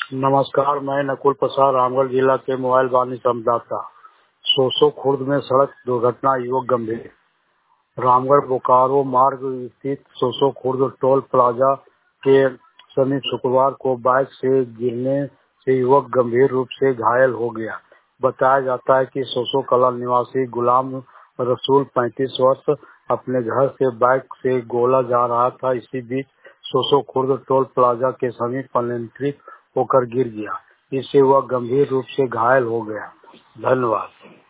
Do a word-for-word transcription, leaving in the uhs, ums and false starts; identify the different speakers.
Speaker 1: नमस्कार, मैं नकुल प्रसाद रामगढ़ जिला के मोबाइल वाणी संवाददाता। सोसो खुर्द में सड़क दुर्घटना, युवक गंभीर। रामगढ़ बोकारो मार्ग स्थित सोसो खुर्द टोल प्लाजा के समीप शुक्रवार को बाइक से गिरने से युवक गंभीर रूप से घायल हो गया। बताया जाता है कि सोसो कला निवासी गुलाम रसूल पैंतीस वर्ष अपने घर से बाइक से गोला जा रहा था। इसी बीच सोसो खुर्द टोल प्लाजा के समीप अनियंत्रित होकर गिर गया। इससे वह गंभीर रूप से घायल हो गया। धन्यवाद।